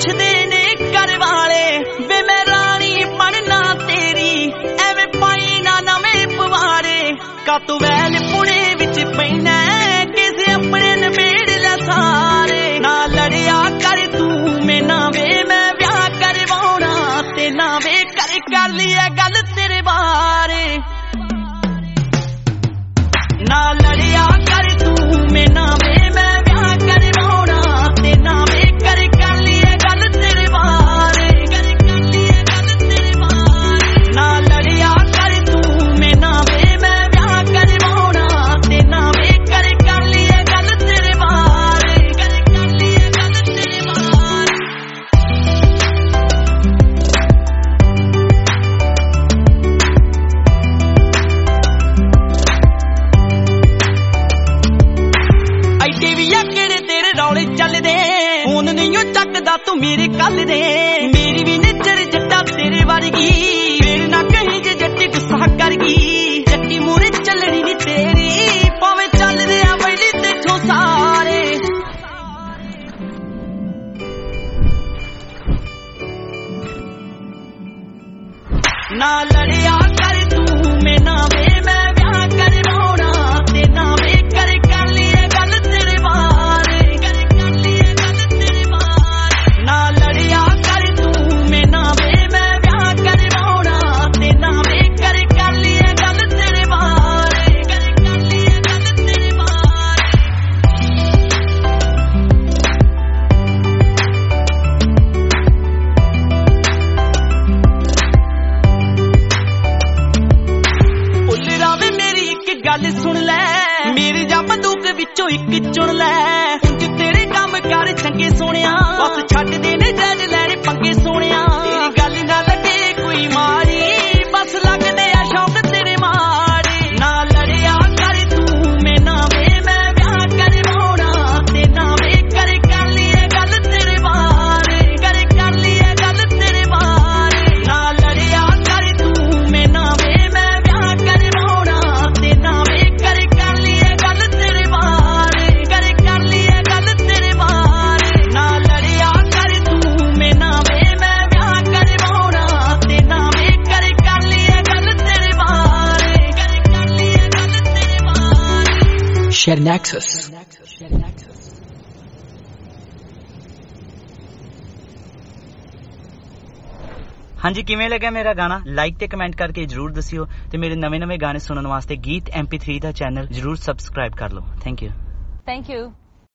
ਪੁੱਛਦੇ ਨੇ ਘਰ ਵਾਲੇ ਵੇ ਮੈਂ ਰਾਣੀ ਬਣਨਾ ਤੇਰੀ ਐਵੇਂ ਪਾਈ ਨਾ ਨਵੇਂ ਪਵਾੜੇ ਕਾ ਤੂੰ ਵੈਲ ਪੁਣੇ ਵਿੱਚ ਪੈਣਾ ਕਿਸੇ ਆਪਣੇ ਨਵੇੜ ਲੈ ਸਾਰੇ ਨਾ ਲੜਿਆ ਕਰ ਤੂੰ ਮੈਨਾਂ ਵੇ ਮੈਂ ਵਿਆਹ ਕਰਵਾਉਣਾ ਤੇ ਨਾ ਵੇ ਕਰ ਲਈਏ ਗੱਲ ਤੇਰੇ ਬਾਰੇ ਨਾ ਲੜਿਆ ਕਰ ਤੂੰ ਮੈਨਾਂ ਵੇ ਮੈਂ ਵਿਆਹ ਕਰਵਾਉਣਾ ਤੇ ਨਾ ਵੇ ਕਰ ਲਈਏ ਗੱਲ ਤੇਰੇ ਬਾਰੇ ਕਰ ਲਈਏ ਗੱਲ ਤੇਰੇ ਬਾਰੇ ਨਾ ਲੜਿਆ ਕਰ ਤੂੰ ਮੈਨਾਂ ਵੇ ਮੈਂ ਵਿਆਹ ਕਰਵਾਉਣਾ ਤੇ ਨਾ ਵੇ ਕਰ ਲਈਏ ਗੱਲ ਤੇਰੇ ਬਾਰੇ ਕਰ ਲਈਏ ਗੱਲ ਤੇਰੇ ਬਾਰੇ ਐਡੇ ਵੀ ਆ ਕਿਹੜੇ ਤੇਰੇ ਰੌਲੇ ਚੱਲਦੇ ਹੁਣ ਨਹੀਂ ਓ ਚੱਕਦਾ ਤੂੰ ਮੇਰੇ ਕੱਲ ਦੇ ਮੇਰੀ ਵੀ ਨਿੱਚਰ ਜੱਟਾ ਤੇਰੇ ਵਰਗੀ ਫੇਰ ਨਾ ਕਹੀਂ ਜੇ ਜੱਟੀ ਗੁੱਸਾ ਕਰ ਗਈ ਜੱਟੀ ਮੂਰੇ ਚੱਲਣੀ ਨੀ ਤੇਰੀ ਭਾਵੇਂ ਚੱਲਦੇ ਆ ਬੈਲੀ ਤੇਥੋਂ ਸਾਰੇ ਨਾ ਲੜਿਆ ਕਰ ਤੂੰ ਮੈਨਾਂ ਵੇ ਮੈਂ ਵਿਆਹ ਕਰਵਾਉਣਾ ਤੇ ਨਾ ਵੇ ਕਰ ਲਈਏ ਗੱਲ ਤੇਰੇ ਬਾਰੇ ਕਰ ਲਈਏ ਗੱਲ ਤੇਰੇ ਬਾਰੇ ਨਾ ਲੜਿਆ ਕਰ ਤੂੰ ਮੈਨਾਂ ਵੇ ਮੈਂ ਵਿਆਹ ਕਰਵਾਉਣਾ ਤੇ ਨਾ ਵੇ ਕਰ ਲਈਏ ਗੱਲ ਤੇਰੇ ਬਾਰੇ ਕਰ ਲਈਏ ਗੱਲ ਤੇਰੇ ਬਾਰੇ ਭੁੱਲਰਾ ਵੇ ਮੇਰੀ ਇੱਕ ਗੱਲ ਸੁਣ ਲੈ ਮੇਰੀ ਜਾਂ ਬੰਦੂਕ ਵਿੱਚੋਂ ਇੱਕ ਚੁਣ ਲੈ ਉਂਝ ਤੇਰੇ ਕੰਮ ਕਰ ਚੰਗੇ ਸੋਹਣਿਆ ਬਸ ਛੱਡਦੇ ਨੇ ਜੱਜ ਲੈਣੇ ਪੰਗੇ ਸੋਹਣਿਆ ਤੇਰੀ ਗੱਲ ਨਾ ਲੱਗੇ ਕੋਈ ਮਾਰੀ ਬਸ ਲੱਗਦੇ ਆ ਸ਼ੌਕ ਤੇਰੇ ਮਾਰੇ ਨਾ ਲੜਿਆ ਕਰ ਤੂੰ ਮੈਨਾਂ ਵੇ ਮੈਂ ਵਿਆਹ ਕਰਵਾਉਣਾ ਤੇ ਨਾ ਵੇ ਕਰ ਲਈਏ ਗੱਲ ਤੇਰੇ ਬਾਰੇ ਕਰ ਲਈਏ ਗੱਲ ਤੇਰੇ ਬਾਰੇ ਨਾ ਲੜਿਆ ਕਰ ਤੂੰ ਮੈਨਾਂ ਵੇ ਮੈਂ ਵਿਆਹ ਕਰਵਾਉਣਾ ਤੇ ਨਾ ਵੇ ਕਰ ਲਈਏ ਗੱਲ ਤੇਰੇ ਬਾਰੇ ਕਰ ਲਈਏ ਗੱਲ ਤੇਰੇ ਬਾਰੇ ਨਾ ਲੜਿਆ ਕਰ ਤੂੰ ਮੈਨਾਂ ਵੇ ਮੈਂ ਵਿਆਹ ਕਰਵਾਉਣਾ ਤੇ ਨਾ ਵੇ ਕਰ ਲਈਏ ਗੱਲ ਤੇਰੇ ਬਾਰੇ ਕਰ ਲਈਏ ਗੱਲ ਤੇਰੇ ਬਾਰੇ Share Nexus. ਹਾਂਜੀ ਕਿਵੇਂ ਲੱਗਿਆ ਮੇਰਾ ਗਾਣਾ ਲਾਈਕ ਤੇ ਕਮੈਂਟ ਕਰਕੇ ਜਰੂਰ ਦੱਸਿਓ ਤੇ ਮੇਰੇ ਨਵੇਂ-ਨਵੇਂ ਗਾਣੇ ਸੁਣਨ ਵਾਸਤੇ ਗੀਤ MP3 ਦਾ ਚੈਨਲ ਜਰੂਰ ਸਬਸਕ੍ਰਾਈਬ ਕਰ ਲਓ ਥੈਂਕ ਯੂ